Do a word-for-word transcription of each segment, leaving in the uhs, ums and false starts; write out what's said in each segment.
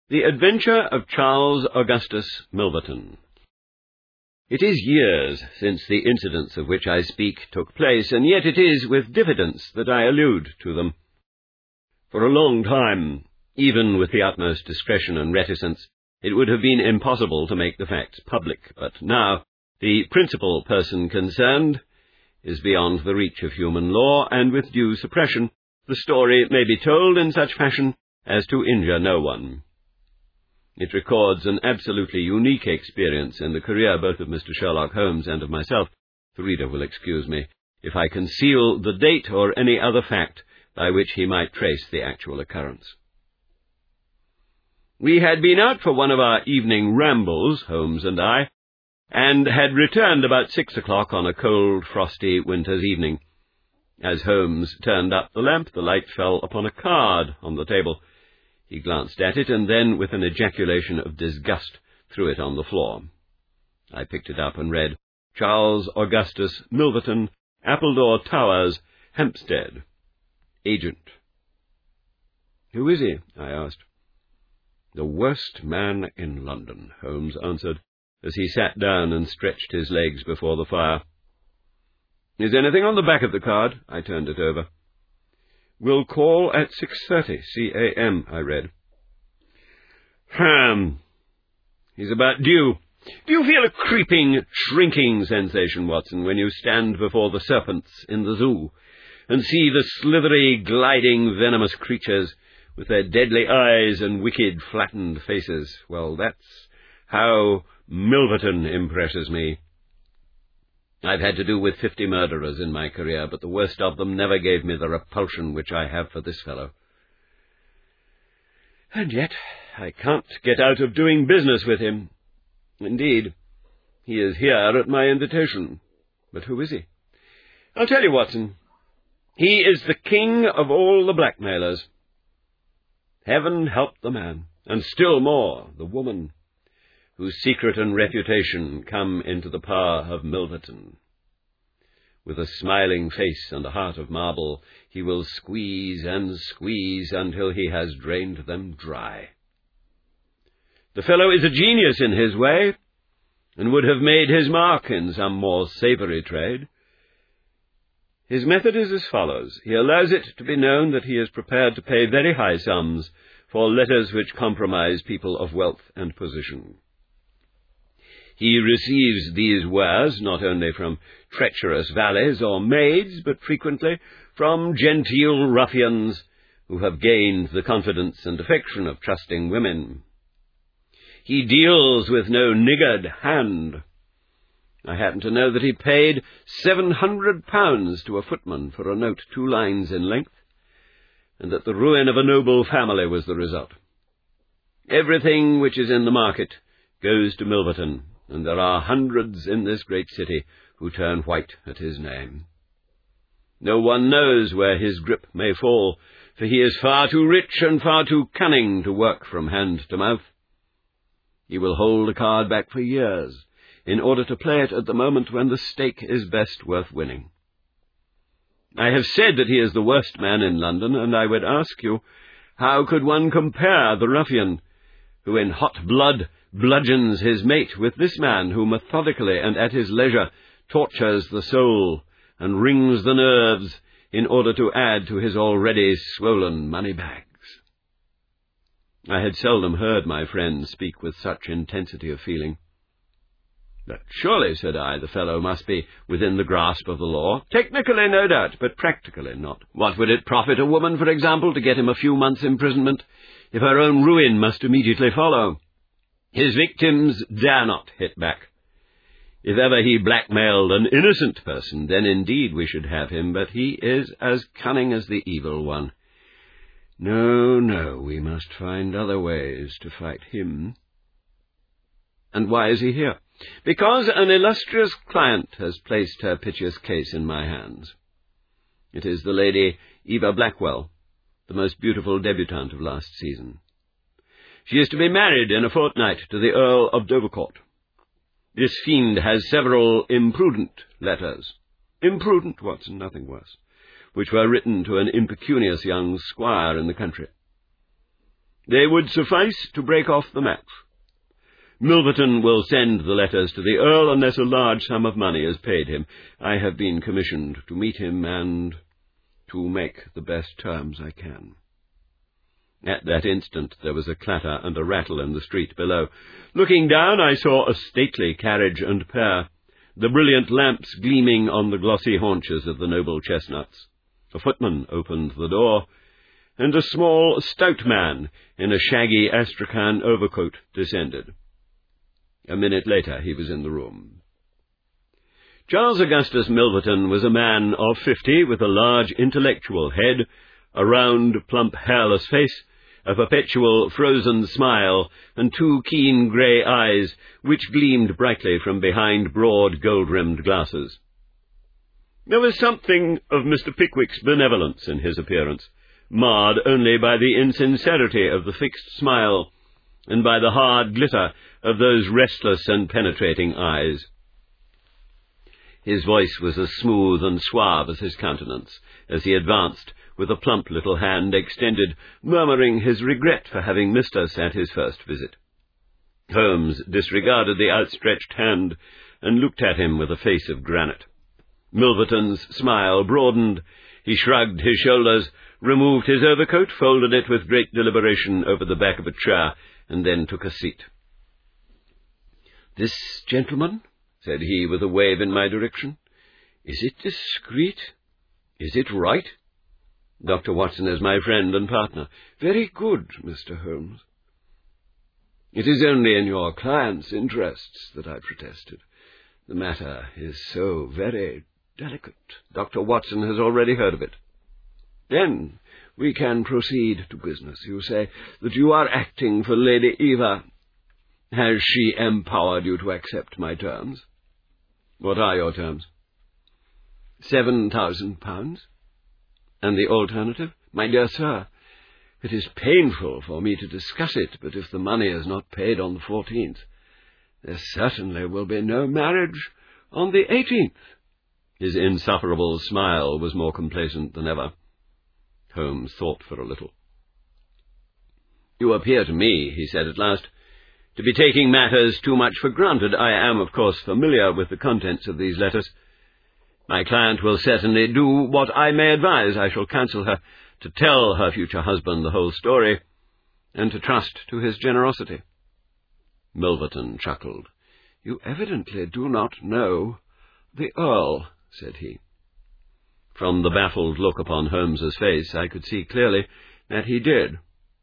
The Adventure of Charles Augustus Milverton. It is years since the incidents of which I speak took place, and yet it is with diffidence that I allude to them. For a long time, even with the utmost discretion and reticence, it would have been impossible to make the facts public, but now the principal person concerned is beyond the reach of human law, and with due suppression the story may be told in such fashion as to injure no one. It records an absolutely unique experience in the career both of Mister Sherlock Holmes and of myself. The reader will excuse me if I conceal the date or any other fact by which he might trace the actual occurrence. We had been out for one of our evening rambles, Holmes and I, and had returned about six o'clock on a cold, frosty winter's evening. As Holmes turned up the lamp, the light fell upon a card on the table. He glanced at it, and then, with an ejaculation of disgust, threw it on the floor. I picked it up and read, Charles Augustus Milverton, Appledore Towers, Hampstead. Agent. "Who is he?" I asked. "The worst man in London," Holmes answered, as he sat down and stretched his legs before the fire. "Is anything on the back of the card?" I turned it over. "Will call at six thirty, C A M, I read. Hum. He's about due. Do you feel a creeping, shrinking sensation, Watson, when you stand before the serpents in the zoo and see the slithery, gliding, venomous creatures with their deadly eyes and wicked, flattened faces? Well, that's how Milverton impresses me. I've had to do with fifty murderers in my career, but the worst of them never gave me the repulsion which I have for this fellow. And yet I can't get out of doing business with him. Indeed, he is here at my invitation. But who is he? I'll tell you, Watson. He is the king of all the blackmailers. Heaven help the man, and still more the woman, whose secret and reputation come into the power of Milverton. With a smiling face and a heart of marble, he will squeeze and squeeze until he has drained them dry. The fellow is a genius in his way, and would have made his mark in some more savoury trade. His method is as follows. He allows it to be known that he is prepared to pay very high sums for letters which compromise people of wealth and position. He receives these wares not only from treacherous valets or maids, but frequently from genteel ruffians who have gained the confidence and affection of trusting women. He deals with no niggard hand. I happen to know that he paid seven hundred pounds to a footman for a note two lines in length, and that the ruin of a noble family was the result. Everything which is in the market goes to Milverton, and there are hundreds in this great city who turn white at his name. No one knows where his grip may fall, for he is far too rich and far too cunning to work from hand to mouth. He will hold a card back for years, in order to play it at the moment when the stake is best worth winning. I have said that he is the worst man in London, and I would ask you, how could one compare the ruffian who in hot blood bludgeons his mate with this man who methodically and at his leisure tortures the soul and wrings the nerves in order to add to his already swollen money-bags? I had seldom heard my friend speak with such intensity of feeling. But surely, said I, the fellow must be within the grasp of the law. Technically, no doubt, but practically not. What would it profit a woman, for example, to get him a few months' imprisonment, if her own ruin must immediately follow? His victims dare not hit back. If ever he blackmailed an innocent person, then indeed we should have him, but he is as cunning as the evil one. No, no, we must find other ways to fight him. And why is he here? Because an illustrious client has placed her piteous case in my hands. It is the Lady Eva Blackwell, the most beautiful debutante of last season. She is to be married in a fortnight to the Earl of Dovercourt. This fiend has several imprudent letters. Imprudent, Watson, nothing worse, which were written to an impecunious young squire in the country. They would suffice to break off the match. Milverton will send the letters to the Earl unless a large sum of money is paid him. I have been commissioned to meet him and to make the best terms I can." At that instant there was a clatter and a rattle in the street below. Looking down, I saw a stately carriage and pair, the brilliant lamps gleaming on the glossy haunches of the noble chestnuts. A footman opened the door, and a small, stout man in a shaggy astrakhan overcoat descended. A minute later he was in the room. Charles Augustus Milverton was a man of fifty, with a large intellectual head, a round, plump, hairless face, a perpetual frozen smile, and two keen grey eyes which gleamed brightly from behind broad gold-rimmed glasses. There was something of Mister Pickwick's benevolence in his appearance, marred only by the insincerity of the fixed smile and by the hard glitter of those restless and penetrating eyes. His voice was as smooth and suave as his countenance, as he advanced, with a plump little hand extended, murmuring his regret for having missed us at his first visit. Holmes disregarded the outstretched hand and looked at him with a face of granite. Milverton's smile broadened. He shrugged his shoulders, removed his overcoat, folded it with great deliberation over the back of a chair, and then took a seat. "This gentleman," said he, with a wave in my direction, "is it discreet? Is it right? Doctor Watson is my friend and partner." "Very good, Mister Holmes." "It is only in your client's interests that I protested. The matter is so very delicate. Doctor Watson has already heard of it." "Then we can proceed to business. You say that you are acting for Lady Eva. Has she empowered you to accept my terms?" "What are your terms?" Seven thousand pounds. "And the alternative?" "My dear sir, it is painful for me to discuss it, but if the money is not paid on the fourteenth, there certainly will be no marriage on the eighteenth. His insufferable smile was more complacent than ever. Holmes thought for a little. "You appear to me," he said at last, "to be taking matters too much for granted. I am, of course, familiar with the contents of these letters. My client will certainly do what I may advise. I shall counsel her to tell her future husband the whole story, and to trust to his generosity." Milverton chuckled. "You evidently do not know the Earl," said he. From the baffled look upon Holmes's face, I could see clearly that he did.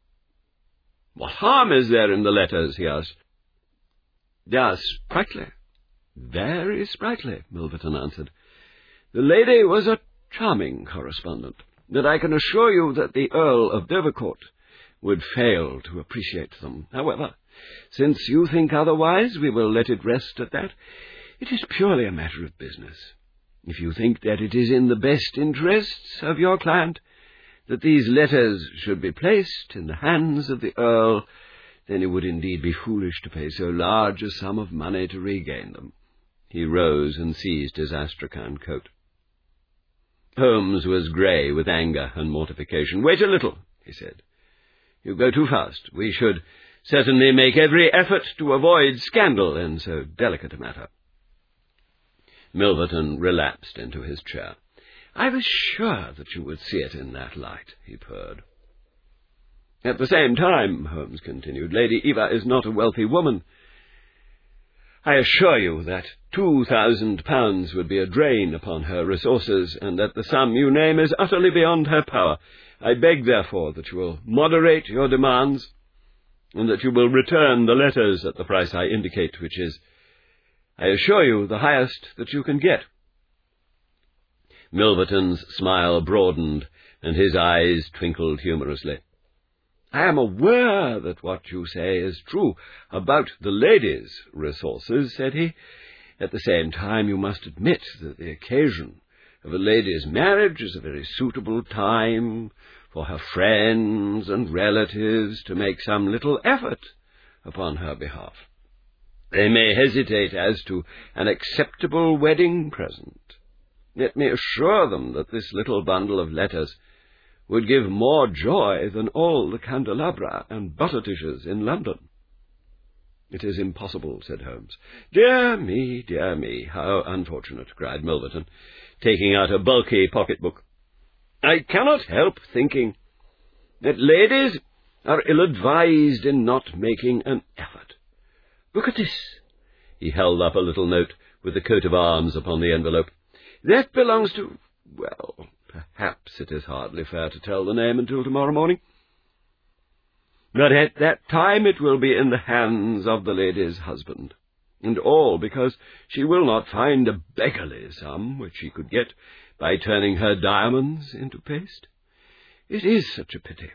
"What harm is there in the letters?" he asked. "They are sprightly, very sprightly," Milverton answered. "The lady was a charming correspondent, but I can assure you that the Earl of Dovercourt would fail to appreciate them. However, since you think otherwise, we will let it rest at that. It is purely a matter of business. If you think that it is in the best interests of your client that these letters should be placed in the hands of the Earl, then it would indeed be foolish to pay so large a sum of money to regain them." He rose and seized his astrakhan coat. Holmes was grey with anger and mortification. "Wait a little," he said. "You go too fast. We should certainly make every effort to avoid scandal in so delicate a matter." Milverton relapsed into his chair. "I was sure that you would see it in that light," he purred. "At the same time," Holmes continued, "Lady Eva is not a wealthy woman. I assure you that two thousand pounds would be a drain upon her resources, and that the sum you name is utterly beyond her power. I beg, therefore, that you will moderate your demands, and that you will return the letters at the price I indicate, which is, I assure you, the highest that you can get." Milverton's smile broadened, and his eyes twinkled humorously. "I am aware that what you say is true about the lady's resources," said he. "At the same time, you must admit that the occasion of a lady's marriage is a very suitable time for her friends and relatives to make some little effort upon her behalf. They may hesitate as to an acceptable wedding present. Let me assure them that this little bundle of letters would give more joy than all the candelabra and butter dishes in London." "It is impossible," said Holmes. "Dear me, dear me, how unfortunate," cried Milverton, taking out a bulky pocket-book. "I cannot help thinking that ladies are ill-advised in not making an effort. Look at this." He held up a little note with the coat of arms upon the envelope. "That belongs to... well, perhaps it is hardly fair to tell the name until tomorrow morning. But at that time it will be in the hands of the lady's husband, and all because she will not find a beggarly sum which she could get by turning her diamonds into paste. It is such a pity.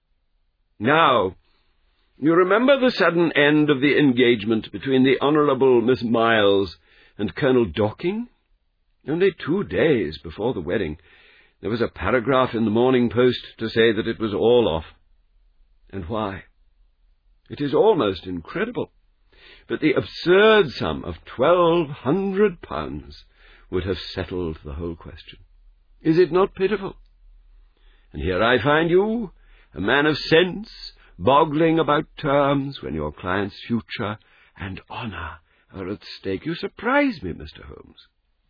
Now, you remember the sudden end of the engagement between the Honourable Miss Miles and Colonel Dorking? Only two days before the wedding, there was a paragraph in the Morning Post to say that it was all off. And why? It is almost incredible, but the absurd sum of twelve hundred pounds would have settled the whole question. Is it not pitiful? And here I find you, a man of sense, boggling about terms when your client's future and honour are at stake. You surprise me, Mister Holmes."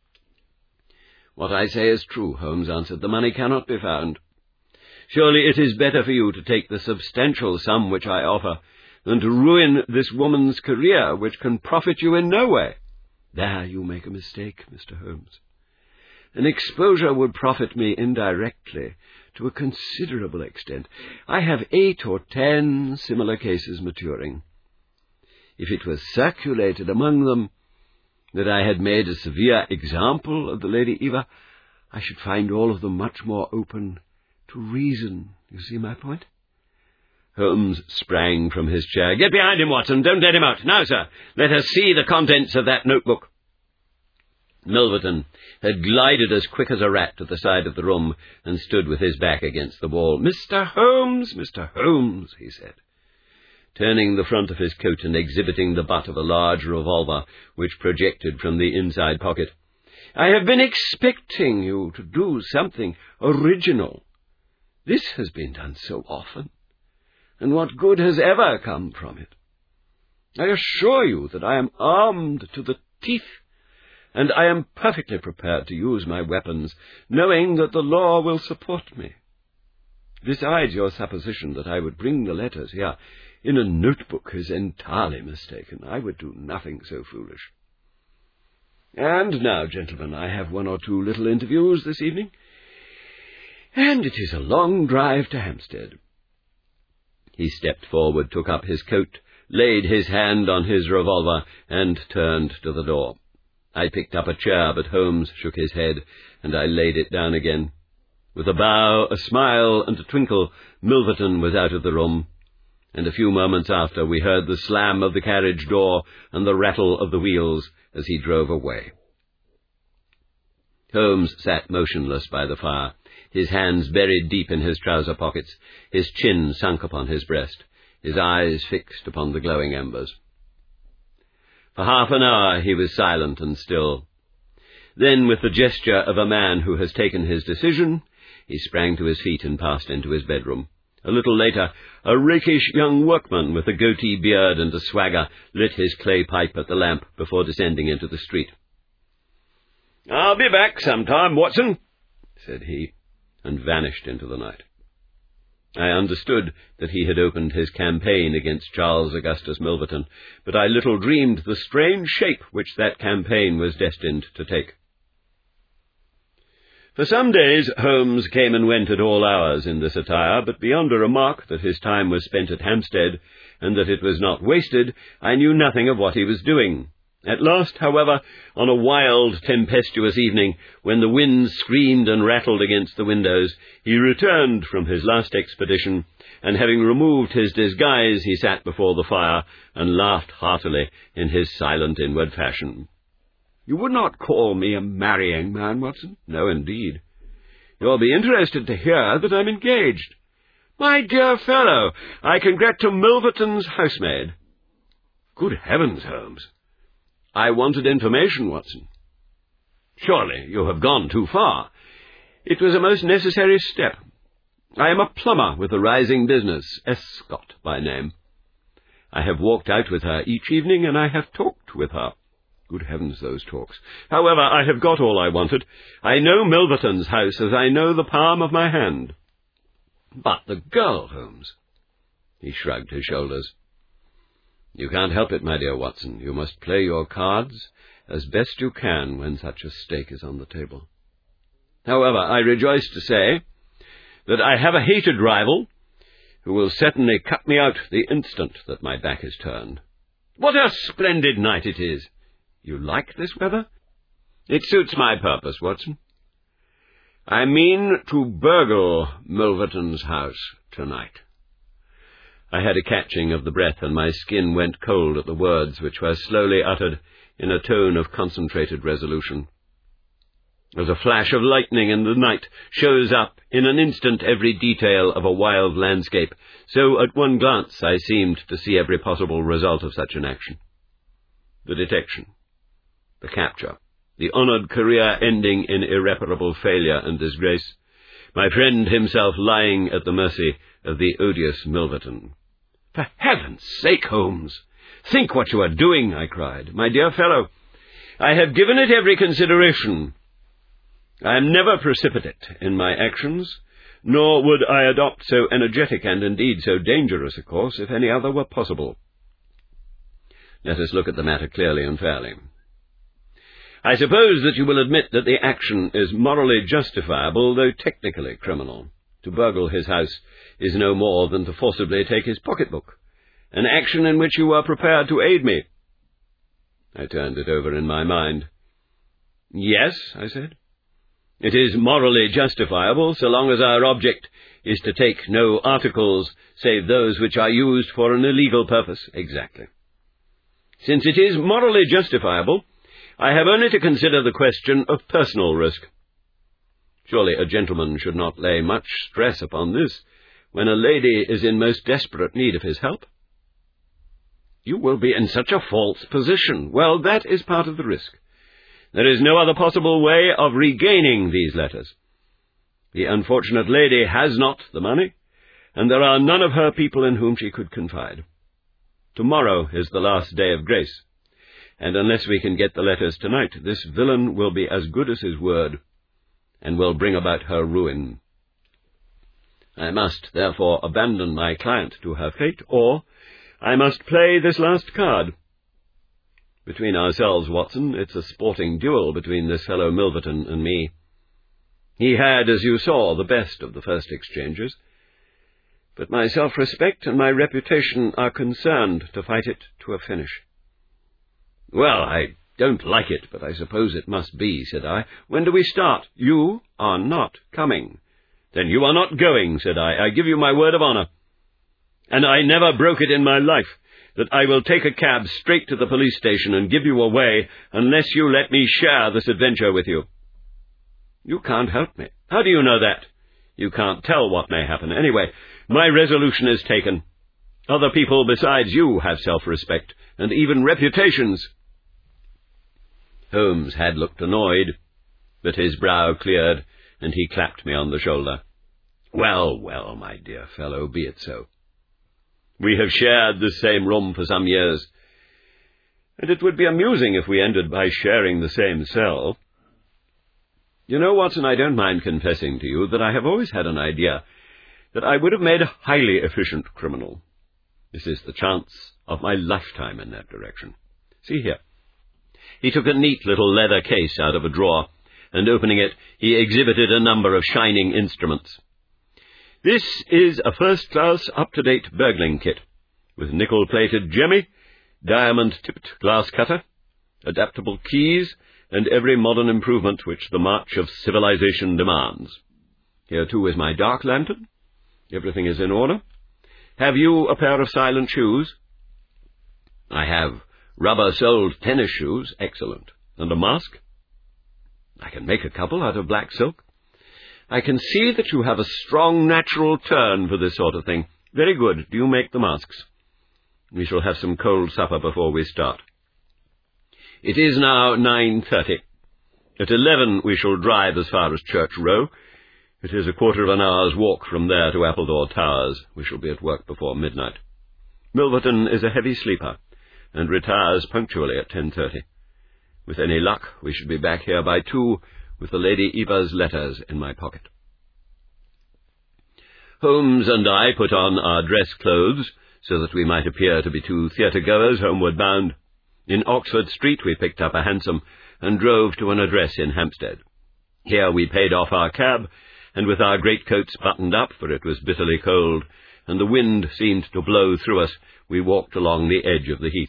"What I say is true," Holmes answered. "The money cannot be found. Surely it is better for you to take the substantial sum which I offer than to ruin this woman's career, which can profit you in no way." "There you make a mistake, Mister Holmes. An exposure would profit me indirectly to a considerable extent. I have eight or ten similar cases maturing. If it was circulated among them that I had made a severe example of the Lady Eva, I should find all of them much more open to reason. You see my point?" Holmes sprang from his chair. "Get behind him, Watson. Don't let him out. Now, sir, let us see the contents of that notebook." Milverton had glided as quick as a rat to the side of the room and stood with his back against the wall. "Mister Holmes, Mister Holmes," he said, turning the front of his coat and exhibiting the butt of a large revolver which projected from the inside pocket, "I have been expecting you to do something original. This has been done so often, and what good has ever come from it? I assure you that I am armed to the teeth, and I am perfectly prepared to use my weapons, knowing that the law will support me. Besides, your supposition that I would bring the letters here in a notebook is entirely mistaken. I would do nothing so foolish. And now, gentlemen, I have one or two little interviews this evening, and it is a long drive to Hampstead." He stepped forward, took up his coat, laid his hand on his revolver, and turned to the door. I picked up a chair, but Holmes shook his head, and I laid it down again. With a bow, a smile, and a twinkle, Milverton was out of the room, and a few moments after we heard the slam of the carriage door and the rattle of the wheels as he drove away. Holmes sat motionless by the fire, his hands buried deep in his trouser pockets, his chin sunk upon his breast, his eyes fixed upon the glowing embers. For half an hour he was silent and still. Then, with the gesture of a man who has taken his decision, he sprang to his feet and passed into his bedroom. A little later, a rakish young workman with a goatee beard and a swagger lit his clay pipe at the lamp before descending into the street. "I'll be back sometime, Watson," said he, and vanished into the night. I understood that he had opened his campaign against Charles Augustus Milverton, but I little dreamed the strange shape which that campaign was destined to take. For some days Holmes came and went at all hours in this attire, but beyond a remark that his time was spent at Hampstead, and that it was not wasted, I knew nothing of what he was doing. At last, however, on a wild, tempestuous evening, when the wind screamed and rattled against the windows, he returned from his last expedition, and having removed his disguise, he sat before the fire and laughed heartily in his silent inward fashion. "You would not call me a marrying man, Watson?" "No, indeed." "You'll be interested to hear that I'm engaged." "My dear fellow, I congratulate Milverton's housemaid." "Good heavens, Holmes!" "I wanted information, Watson." "Surely you have gone too far." "It was a most necessary step. I am a plumber with a rising business, Escott by name. I have walked out with her each evening, and I have talked with her. Good heavens, those talks. However, I have got all I wanted. I know Milverton's house as I know the palm of my hand. But the girl, Holmes. He shrugged his shoulders. You can't help it, my dear Watson. You must play your cards as best you can when such a stake is on the table. However, I rejoice to say that I have a hated rival who will certainly cut me out the instant that my back is turned. What a splendid night it is! You like this weather? It suits my purpose, Watson. I mean to burgle Milverton's house tonight. I had a catching of the breath, and my skin went cold at the words which were slowly uttered in a tone of concentrated resolution. As a flash of lightning in the night shows up in an instant every detail of a wild landscape, so at one glance I seemed to see every possible result of such an action. The detection, the capture, the honoured career ending in irreparable failure and disgrace, my friend himself lying at the mercy of the odious Milverton. For heaven's sake, Holmes, think what you are doing, I cried. My dear fellow, I have given it every consideration. I am never precipitate in my actions, nor would I adopt so energetic and indeed so dangerous a course if any other were possible. Let us look at the matter clearly and fairly. I suppose that you will admit that the action is morally justifiable, though technically criminal. To burgle his house is no more than to forcibly take his pocketbook, an action in which you are prepared to aid me. I turned it over in my mind. Yes, I said. It is morally justifiable, so long as our object is to take no articles save those which are used for an illegal purpose. Exactly. Since it is morally justifiable, I have only to consider the question of personal risk. Surely a gentleman should not lay much stress upon this when a lady is in most desperate need of his help. You will be in such a false position. Well, that is part of the risk. There is no other possible way of regaining these letters. The unfortunate lady has not the money, and there are none of her people in whom she could confide. Tomorrow is the last day of grace, and unless we can get the letters tonight, this villain will be as good as his word, and will bring about her ruin. I must, therefore, abandon my client to her fate, or I must play this last card. Between ourselves, Watson, it's a sporting duel between this fellow Milverton and me. He had, as you saw, the best of the first exchanges, but my self-respect and my reputation are concerned to fight it to a finish. Well, I don't like it, but I suppose it must be, said I. When do we start? You are not coming. Then you are not going, said I. I give you my word of honour. And I never broke it in my life that I will take a cab straight to the police station and give you away unless you let me share this adventure with you. You can't help me. How do you know that? You can't tell what may happen. Anyway, my resolution is taken. Other people besides you have self-respect, and even reputations. Holmes had looked annoyed, but his brow cleared, and he clapped me on the shoulder. Well, well, my dear fellow, be it so. We have shared this same room for some years, and it would be amusing if we ended by sharing the same cell. You know, Watson, I don't mind confessing to you that I have always had an idea that I would have made a highly efficient criminal. This is the chance of my lifetime in that direction. See here. He took a neat little leather case out of a drawer, and opening it, he exhibited a number of shining instruments. This is a first-class, up-to-date burgling kit, with nickel-plated jemmy, diamond-tipped glass cutter, adaptable keys, and every modern improvement which the march of civilization demands. Here, too, is my dark lantern. Everything is in order. Have you a pair of silent shoes? I have rubber-soled tennis shoes. Excellent. And a mask? I can make a couple out of black silk. I can see that you have a strong natural turn for this sort of thing. Very good. Do you make the masks? We shall have some cold supper before we start. It is now nine thirty. At eleven we shall drive as far as Church Row, It is a quarter of an hour's walk from there to Appledore Towers. We shall be at work before midnight. Milverton is a heavy sleeper, and retires punctually at ten thirty. With any luck, we should be back here by two, with the Lady Eva's letters in my pocket. Holmes and I put on our dress clothes, so that we might appear to be two theatre-goers homeward bound. In Oxford Street we picked up a hansom, and drove to an address in Hampstead. Here we paid off our cab, and with our greatcoats buttoned up, for it was bitterly cold, and the wind seemed to blow through us, we walked along the edge of the heath.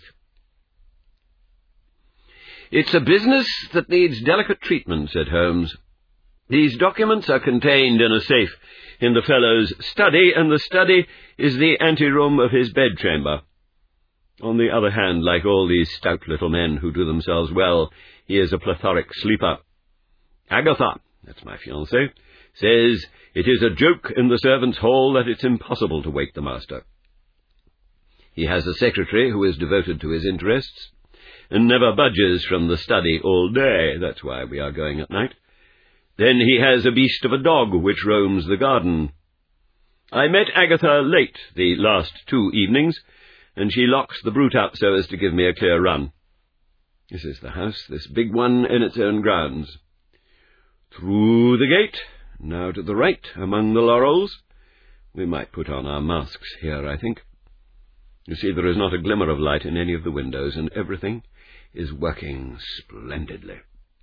"It's a business that needs delicate treatment," said Holmes. "These documents are contained in a safe in the fellow's study, and the study is the anteroom of his bedchamber. On the other hand, like all these stout little men who do themselves well, he is a plethoric sleeper. Agatha, that's my fiancée, says it is a joke in the servants' hall that it's impossible to wake the master. He has a secretary who is devoted to his interests, and never budges from the study all day. That's why we are going at night. Then he has a beast of a dog which roams the garden. I met Agatha late the last two evenings, and she locks the brute up so as to give me a clear run. This is the house, this big one in its own grounds. Through the gate, now to the right, among the laurels. We might put on our masks here, I think. You see, there is not a glimmer of light in any of the windows, and everything is working splendidly.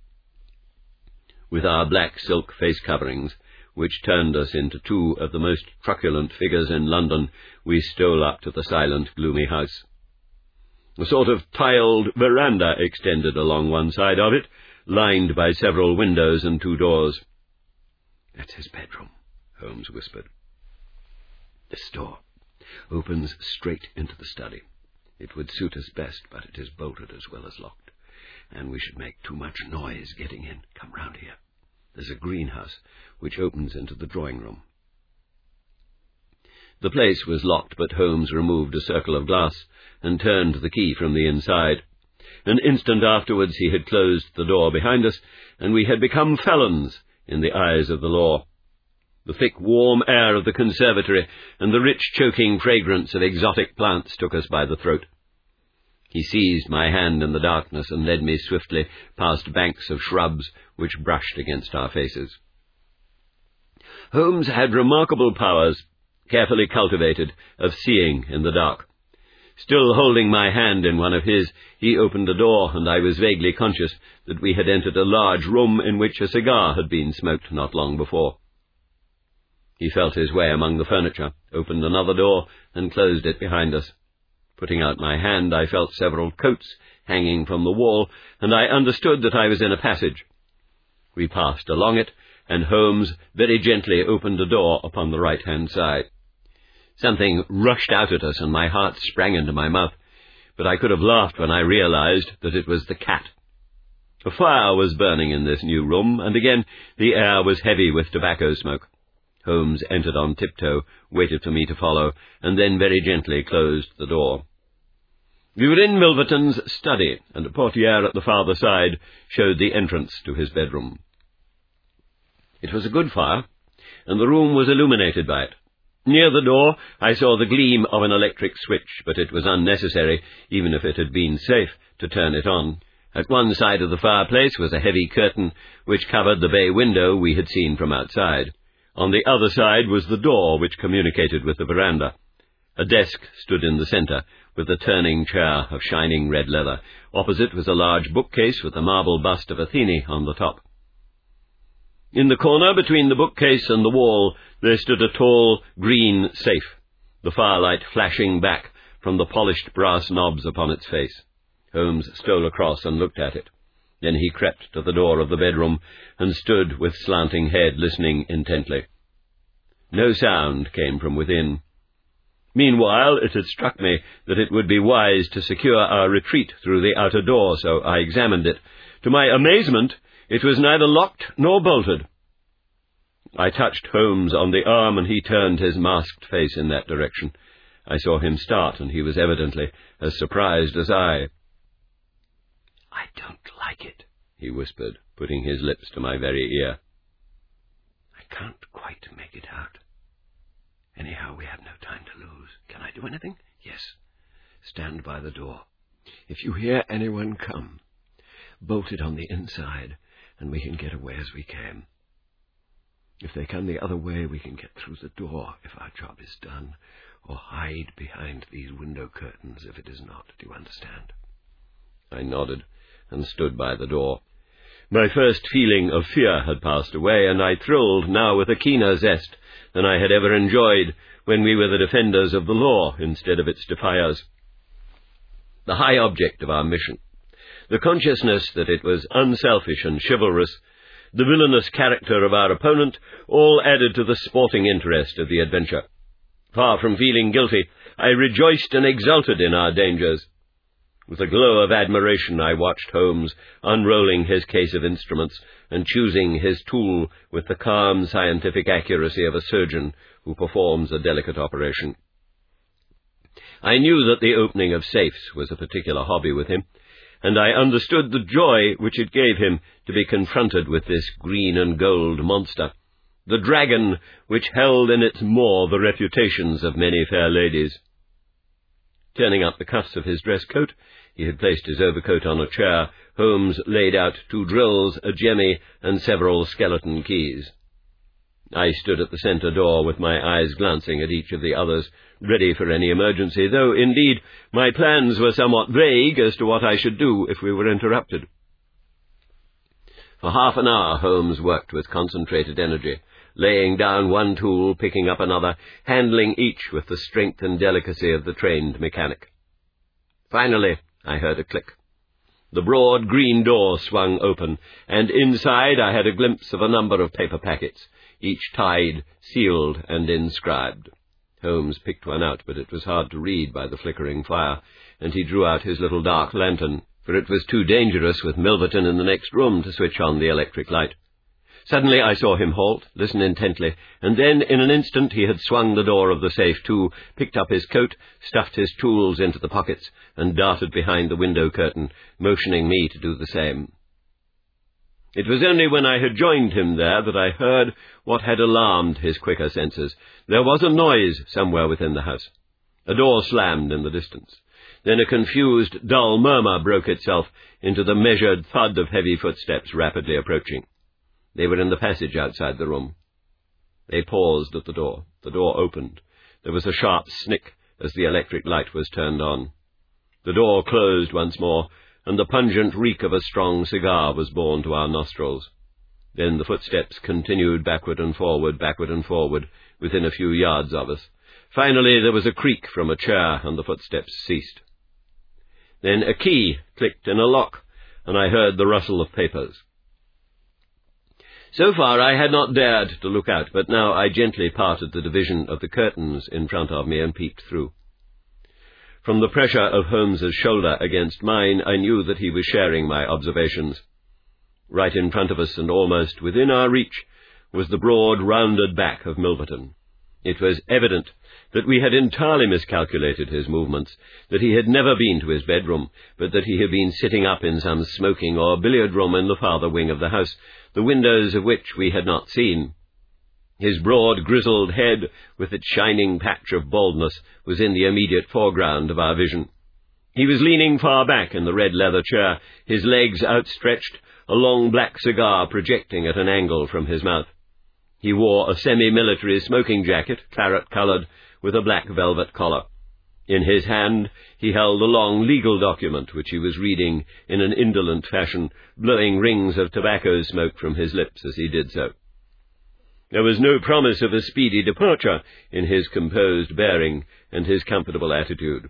With our black silk face coverings, which turned us into two of the most truculent figures in London, we stole up to the silent, gloomy house. A sort of tiled veranda extended along one side of it, lined by several windows and two doors. "That's his bedroom," Holmes whispered. "This door opens straight into the study. It would suit us best, but it is bolted as well as locked, and we should make too much noise getting in. Come round here. There's a greenhouse which opens into the drawing-room." The place was locked, but Holmes removed a circle of glass and turned the key from the inside. An instant afterwards he had closed the door behind us, and we had become felons in the eyes of the law. The thick, warm air of the conservatory and the rich, choking fragrance of exotic plants took us by the throat. He seized my hand in the darkness and led me swiftly past banks of shrubs which brushed against our faces. Holmes had remarkable powers, carefully cultivated, of seeing in the dark. Still holding my hand in one of his, he opened a door, and I was vaguely conscious that we had entered a large room in which a cigar had been smoked not long before. He felt his way among the furniture, opened another door, and closed it behind us. Putting out my hand, I felt several coats hanging from the wall, and I understood that I was in a passage. We passed along it, and Holmes very gently opened a door upon the right-hand side. Something rushed out at us, and my heart sprang into my mouth, but I could have laughed when I realized that it was the cat. A fire was burning in this new room, and again the air was heavy with tobacco smoke. Holmes entered on tiptoe, waited for me to follow, and then very gently closed the door. We were in Milverton's study, and a portière at the farther side showed the entrance to his bedroom. It was a good fire, and the room was illuminated by it. Near the door I saw the gleam of an electric switch, but it was unnecessary, even if it had been safe, to turn it on. At one side of the fireplace was a heavy curtain which covered the bay window we had seen from outside. On the other side was the door which communicated with the veranda. A desk stood in the centre, with a turning chair of shining red leather. Opposite was a large bookcase with a marble bust of Athene on the top. In the corner between the bookcase and the wall there stood a tall green safe, the firelight flashing back from the polished brass knobs upon its face. Holmes stole across and looked at it. Then he crept to the door of the bedroom and stood with slanting head, listening intently. No sound came from within. Meanwhile, it had struck me that it would be wise to secure our retreat through the outer door, so I examined it. To my amazement, it was neither locked nor bolted. I touched Holmes on the arm, and he turned his masked face in that direction. I saw him start, and he was evidently as surprised as I. "I don't like it," he whispered, putting his lips to my very ear. "I can't quite make it out. Anyhow, we have no time to lose. Can I do anything? Yes. Stand by the door. If you hear anyone come, bolt it on the inside, and we can get away as we came. If they come the other way, we can get through the door if our job is done, or hide behind these window curtains if it is not. Do you understand? I nodded and stood by the door. My first feeling of fear had passed away, and I thrilled now with a keener zest than I had ever enjoyed when we were the defenders of the law instead of its defiers. The high object of our mission, the consciousness that it was unselfish and chivalrous, the villainous character of our opponent, all added to the sporting interest of the adventure. Far from feeling guilty, I rejoiced and exulted in our dangers. With a glow of admiration I watched Holmes unrolling his case of instruments and choosing his tool with the calm scientific accuracy of a surgeon who performs a delicate operation. I knew that the opening of safes was a particular hobby with him, and I understood the joy which it gave him to be confronted with this green and gold monster, the dragon which held in its maw the reputations of many fair ladies. Turning up the cuffs of his dress coat, he had placed his overcoat on a chair. Holmes laid out two drills, a jemmy, and several skeleton keys. I stood at the centre door with my eyes glancing at each of the others, ready for any emergency, though, indeed, my plans were somewhat vague as to what I should do if we were interrupted. For half an hour Holmes worked with concentrated energy, laying down one tool, picking up another, handling each with the strength and delicacy of the trained mechanic. Finally, I heard a click. The broad green door swung open, and inside I had a glimpse of a number of paper packets, each tied, sealed, and inscribed. Holmes picked one out, but it was hard to read by the flickering fire, and he drew out his little dark lantern, for it was too dangerous with Milverton in the next room to switch on the electric light. Suddenly I saw him halt, listen intently, and then in an instant he had swung the door of the safe to, picked up his coat, stuffed his tools into the pockets, and darted behind the window curtain, motioning me to do the same. It was only when I had joined him there that I heard what had alarmed his quicker senses. There was a noise somewhere within the house. A door slammed in the distance. Then a confused, dull murmur broke itself into the measured thud of heavy footsteps rapidly approaching. They were in the passage outside the room. They paused at the door. The door opened. There was a sharp snick as the electric light was turned on. The door closed once more, and the pungent reek of a strong cigar was borne to our nostrils. Then the footsteps continued backward and forward, backward and forward, within a few yards of us. Finally there was a creak from a chair, and the footsteps ceased. Then a key clicked in a lock, and I heard the rustle of papers. So far I had not dared to look out, but now I gently parted the division of the curtains in front of me and peeped through. From the pressure of Holmes's shoulder against mine, I knew that he was sharing my observations. Right in front of us, and almost within our reach, was the broad, rounded back of Milverton. It was evident that we had entirely miscalculated his movements, that he had never been to his bedroom, but that he had been sitting up in some smoking or billiard-room in the farther wing of the house, the windows of which we had not seen. His broad, grizzled head, with its shining patch of baldness, was in the immediate foreground of our vision. He was leaning far back in the red leather chair, his legs outstretched, a long black cigar projecting at an angle from his mouth. He wore a semi-military smoking jacket, claret-coloured, with a black velvet collar. In his hand he held a long legal document which he was reading in an indolent fashion, blowing rings of tobacco smoke from his lips as he did so. There was no promise of a speedy departure in his composed bearing and his comfortable attitude.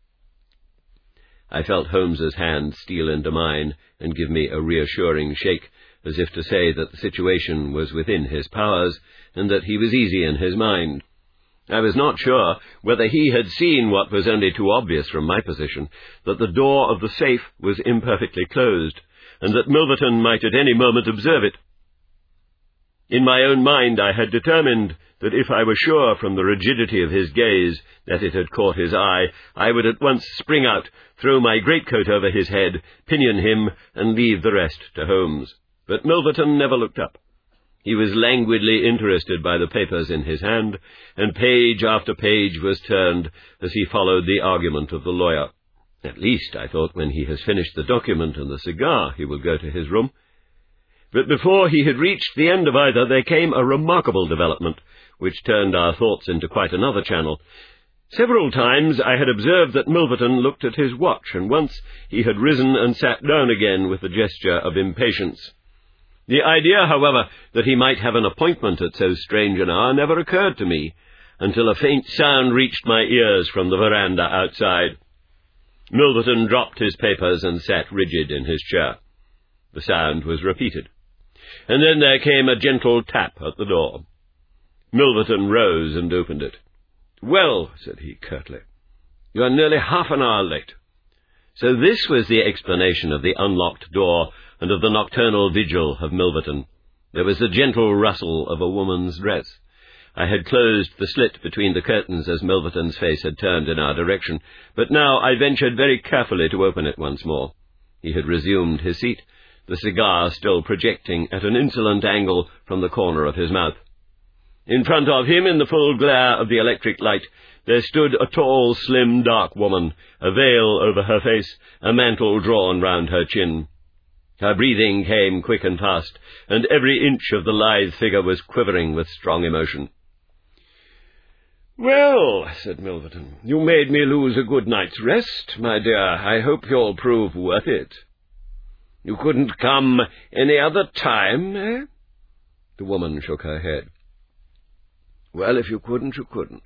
I felt Holmes's hand steal into mine and give me a reassuring shake, as if to say that the situation was within his powers, and that he was easy in his mind. I was not sure whether he had seen what was only too obvious from my position, that the door of the safe was imperfectly closed, and that Milverton might at any moment observe it. In my own mind I had determined that if I were sure from the rigidity of his gaze that it had caught his eye, I would at once spring out, throw my greatcoat over his head, pinion him, and leave the rest to Holmes. But Milverton never looked up. He was languidly interested by the papers in his hand, and page after page was turned as he followed the argument of the lawyer. At least, I thought, when he has finished the document and the cigar, he will go to his room. But before he had reached the end of either, there came a remarkable development, which turned our thoughts into quite another channel. Several times I had observed that Milverton looked at his watch, and once he had risen and sat down again with a gesture of impatience. The idea, however, that he might have an appointment at so strange an hour never occurred to me, until a faint sound reached my ears from the veranda outside. Milverton dropped his papers and sat rigid in his chair. The sound was repeated, and then there came a gentle tap at the door. Milverton rose and opened it. "Well," said he curtly, "you are nearly half an hour late." So this was the explanation of the unlocked door and of the nocturnal vigil of Milverton. There was the gentle rustle of a woman's dress. I had closed the slit between the curtains as Milverton's face had turned in our direction, but now I ventured very carefully to open it once more. He had resumed his seat, the cigar still projecting at an insolent angle from the corner of his mouth. In front of him, in the full glare of the electric light, there stood a tall, slim, dark woman, a veil over her face, a mantle drawn round her chin. Her breathing came quick and fast, and every inch of the lithe figure was quivering with strong emotion. "Well," said Milverton, "you made me lose a good night's rest, my dear. I hope you'll prove worth it. You couldn't come any other time, eh?" The woman shook her head. "Well, if you couldn't, you couldn't.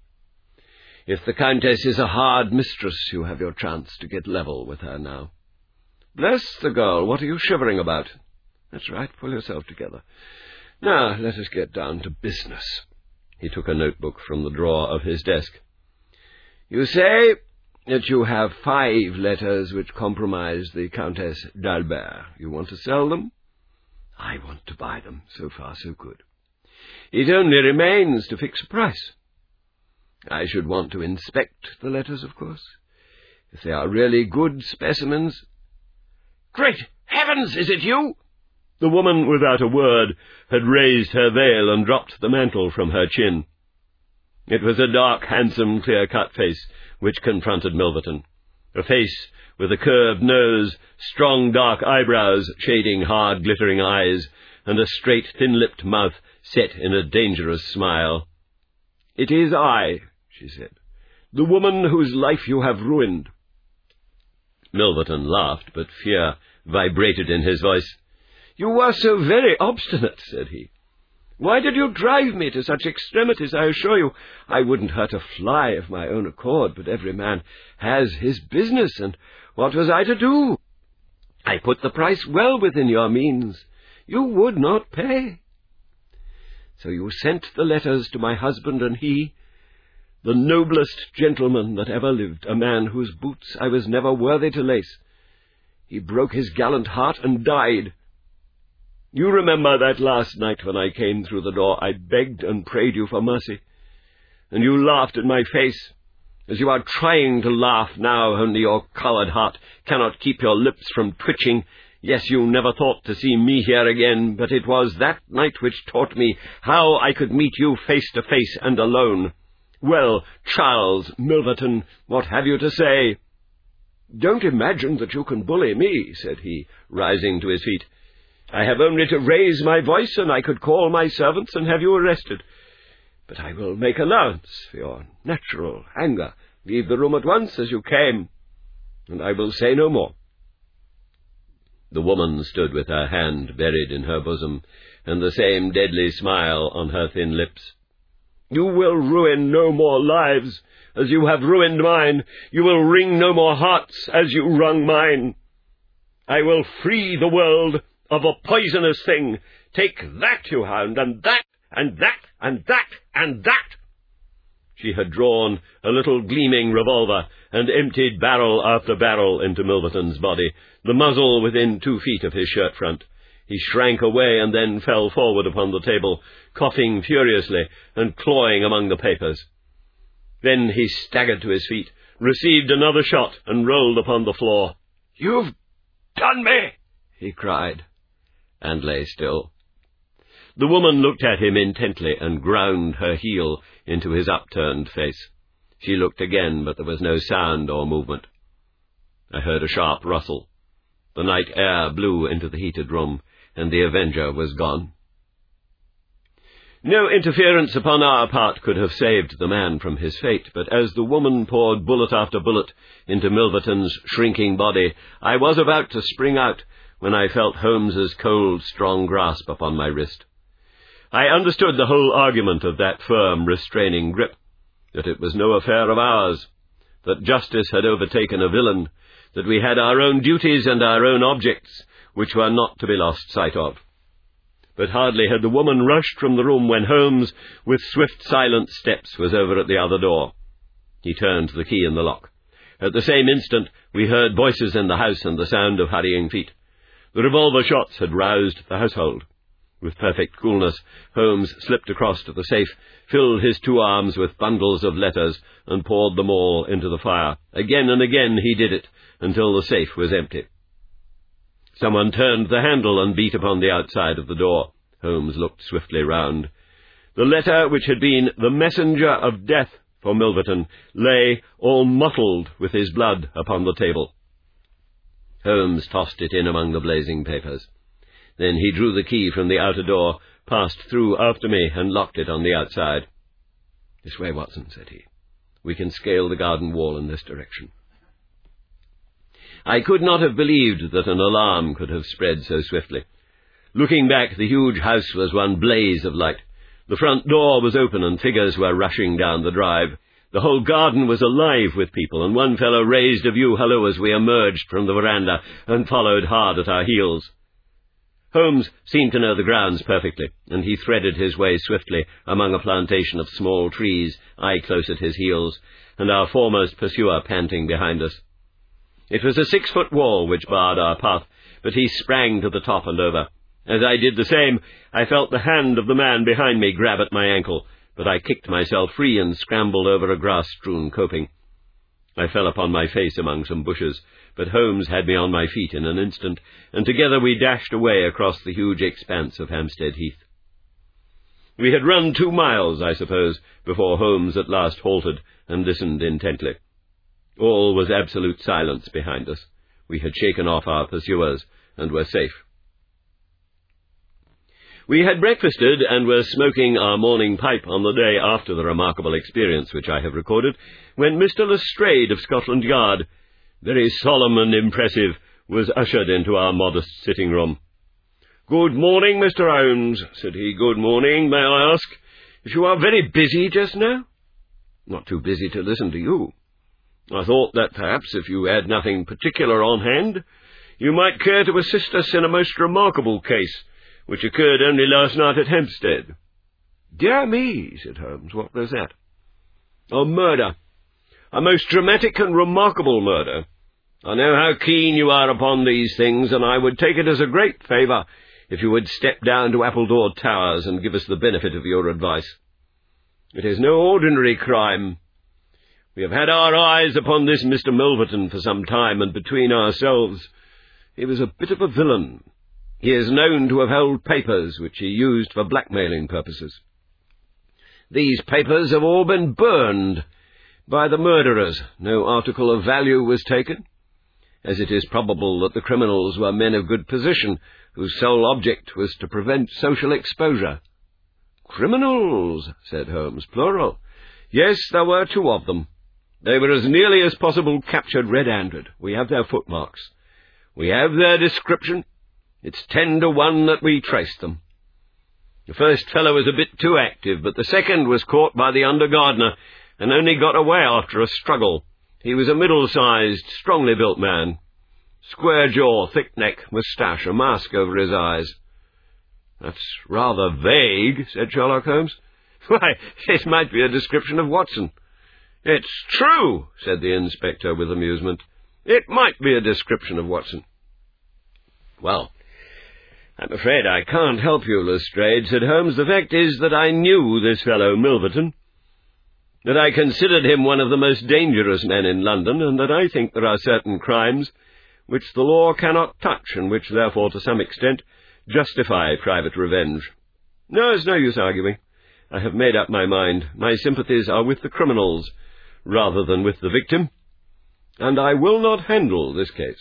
If the Countess is a hard mistress, you have your chance to get level with her now. Bless the girl, what are you shivering about? That's right, pull yourself together. Now, let us get down to business." He took a notebook from the drawer of his desk. "You say that you have five letters which compromise the Countess d'Albert. You want to sell them? I want to buy them. So far, so good. It only remains to fix a price. I should want to inspect the letters, of course. If they are really good specimens—" "Great heavens, is it you?" The woman, without a word, had raised her veil and dropped the mantle from her chin. It was a dark, handsome, clear-cut face which confronted Milverton, a face with a curved nose, strong dark eyebrows shading hard, glittering eyes, and a straight, thin-lipped mouth set in a dangerous smile. "It is I," she said, "the woman whose life you have ruined." Milverton laughed, but fear vibrated in his voice. "You are so very obstinate," said he. "Why did you drive me to such extremities? I assure you, I wouldn't hurt a fly of my own accord, but every man has his business, and what was I to do? I put the price well within your means. You would not pay. So you sent the letters to my husband, and he, the noblest gentleman that ever lived, a man whose boots I was never worthy to lace, he broke his gallant heart and died. You remember that last night when I came through the door I begged and prayed you for mercy, and you laughed in my face, as you are trying to laugh now, only your coward heart cannot keep your lips from twitching. Yes, you never thought to see me here again, but it was that night which taught me how I could meet you face to face and alone. Well, Charles Milverton, what have you to say?" "Don't imagine that you can bully me," said he, rising to his feet. "I have only to raise my voice, and I could call my servants and have you arrested. But I will make allowance for your natural anger. Leave the room at once as you came, and I will say no more." The woman stood with her hand buried in her bosom, and the same deadly smile on her thin lips. "You will ruin no more lives, as you have ruined mine. You will wring no more hearts, as you wrung mine. I will free the world of a poisonous thing. Take that, you hound, and that, and that, and that, and that." She had drawn a little gleaming revolver, and emptied barrel after barrel into Milverton's body, the muzzle within two feet of his shirt-front. He shrank away and then fell forward upon the table, coughing furiously and clawing among the papers. Then he staggered to his feet, received another shot, and rolled upon the floor. "You've done me!" he cried, and lay still. The woman looked at him intently and ground her heel into his upturned face. She looked again, but there was no sound or movement. I heard a sharp rustle. The night air blew into the heated room, and the Avenger was gone. No interference upon our part could have saved the man from his fate, but as the woman poured bullet after bullet into Milverton's shrinking body, I was about to spring out when I felt Holmes's cold, strong grasp upon my wrist. I understood the whole argument of that firm, restraining grip, that it was no affair of ours, that justice had overtaken a villain, that we had our own duties and our own objects, which were not to be lost sight of. But hardly had the woman rushed from the room when Holmes, with swift, silent steps, was over at the other door. He turned the key in the lock. At the same instant we heard voices in the house and the sound of hurrying feet. The revolver shots had roused the household. With perfect coolness, Holmes slipped across to the safe, filled his two arms with bundles of letters, and poured them all into the fire. Again and again he did it, until the safe was empty. Someone turned the handle and beat upon the outside of the door. Holmes looked swiftly round. The letter, which had been the messenger of death for Milverton, lay all mottled with his blood upon the table. Holmes tossed it in among the blazing papers. Then he drew the key from the outer door, passed through after me, and locked it on the outside. "This way, Watson," said he. "We can scale the garden wall in this direction." I could not have believed that an alarm could have spread so swiftly. Looking back, the huge house was one blaze of light. The front door was open, and figures were rushing down the drive. The whole garden was alive with people, and one fellow raised a view halloo as we emerged from the veranda and followed hard at our heels. Holmes seemed to know the grounds perfectly, and he threaded his way swiftly among a plantation of small trees, I close at his heels, and our foremost pursuer panting behind us. It was a six-foot wall which barred our path, but he sprang to the top and over. As I did the same, I felt the hand of the man behind me grab at my ankle, but I kicked myself free and scrambled over a grass-strewn coping. I fell upon my face among some bushes, but Holmes had me on my feet in an instant, and together we dashed away across the huge expanse of Hampstead Heath. We had run two miles, I suppose, before Holmes at last halted and listened intently. All was absolute silence behind us. We had shaken off our pursuers, and were safe. We had breakfasted and were smoking our morning pipe on the day after the remarkable experience which I have recorded, when Mister Lestrade of Scotland Yard, very solemn and impressive, was ushered into our modest sitting-room. "Good morning, Mister Holmes," said he. "Good morning. May I ask if you are very busy just now?" "Not too busy to listen to you. I thought that perhaps if you had nothing particular on hand, you might care to assist us in a most remarkable case, which occurred only last night at Hampstead." "Dear me," said Holmes, "what was that?" "A murder. A most dramatic and remarkable murder. I know how keen you are upon these things, and I would take it as a great favour if you would step down to Appledore Towers and give us the benefit of your advice. It is no ordinary crime. We have had our eyes upon this Mister Milverton for some time, and between ourselves, he was a bit of a villain. He is known to have held papers which he used for blackmailing purposes. These papers have all been burned by the murderers. No article of value was taken, as it is probable that the criminals were men of good position, whose sole object was to prevent social exposure." "Criminals," said Holmes, "plural." "Yes, there were two of them. They were as nearly as possible captured red-handed. We have their footmarks. We have their description. It's ten to one that we traced them. The first fellow was a bit too active, but the second was caught by the under-gardener and only got away after a struggle. He was a middle-sized, strongly built man. Square jaw, thick neck, moustache, a mask over his eyes." "That's rather vague," said Sherlock Holmes. "Why, it might be a description of Watson." "It's true," said the inspector with amusement. "It might be a description of Watson." "Well, I'm afraid I can't help you, Lestrade," said Holmes. "The fact is that I knew this fellow Milverton, that I considered him one of the most dangerous men in London, and that I think there are certain crimes which the law cannot touch, and which, therefore, to some extent, justify private revenge. No, it's no use arguing. I have made up my mind. My sympathies are with the criminals, rather than with the victim, and I will not handle this case.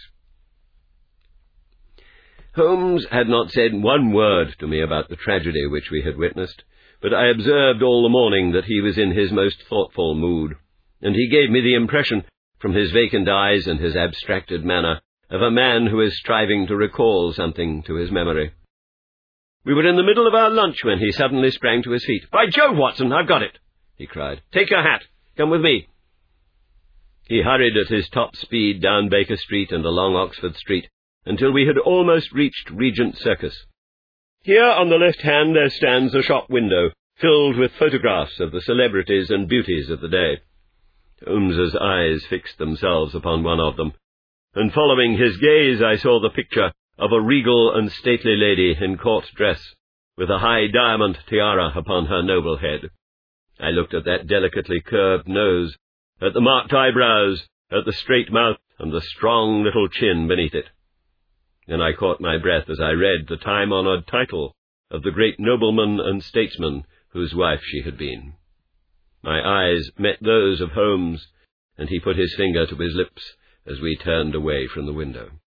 Holmes had not said one word to me about the tragedy which we had witnessed, but I observed all the morning that he was in his most thoughtful mood, and he gave me the impression, from his vacant eyes and his abstracted manner, of a man who is striving to recall something to his memory. We were in the middle of our lunch when he suddenly sprang to his feet. "By Jove, Watson, I've got it!" he cried. "Take your hat. Come with me." He hurried at his top speed down Baker Street and along Oxford Street, until we had almost reached Regent Circus. Here on the left hand there stands a shop window, filled with photographs of the celebrities and beauties of the day. Holmes's eyes fixed themselves upon one of them, and following his gaze I saw the picture of a regal and stately lady in court dress, with a high diamond tiara upon her noble head. I looked at that delicately curved nose, at the marked eyebrows, at the straight mouth, and the strong little chin beneath it. Then I caught my breath as I read the time-honoured title of the great nobleman and statesman whose wife she had been. My eyes met those of Holmes, and he put his finger to his lips as we turned away from the window.